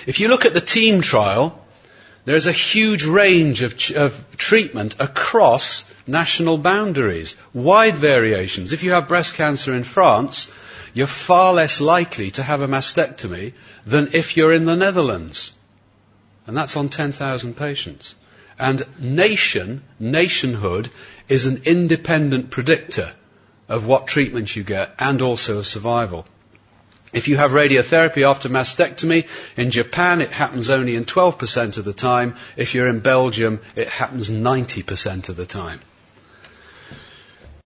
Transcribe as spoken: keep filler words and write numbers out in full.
If you look at the TEAM trial, there's a huge range of, ch- of treatment across national boundaries, wide variations. If you have breast cancer in France, you're far less likely to have a mastectomy than if you're in the Netherlands. And that's on ten thousand patients. And nation, nationhood, is an independent predictor of what treatment you get and also of survival. If you have radiotherapy after mastectomy, in Japan it happens only in twelve percent of the time. If you're in Belgium, it happens ninety percent of the time.